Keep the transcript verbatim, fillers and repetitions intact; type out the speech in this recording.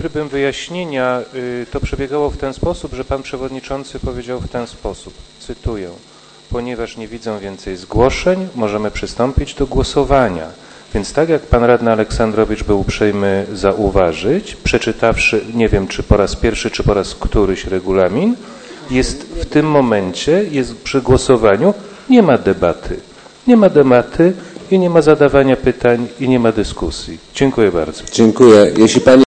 trybem wyjaśnienia to przebiegało w ten sposób, że pan przewodniczący powiedział w ten sposób, cytuję: ponieważ nie widzę więcej zgłoszeń, możemy przystąpić do głosowania. Więc tak jak pan radny Aleksandrowicz był uprzejmy zauważyć, przeczytawszy, nie wiem czy po raz pierwszy, czy po raz któryś regulamin, jest w tym momencie, jest przy głosowaniu, nie ma debaty. Nie ma debaty i nie ma zadawania pytań i nie ma dyskusji. Dziękuję bardzo. Dziękuję. Jeśli pani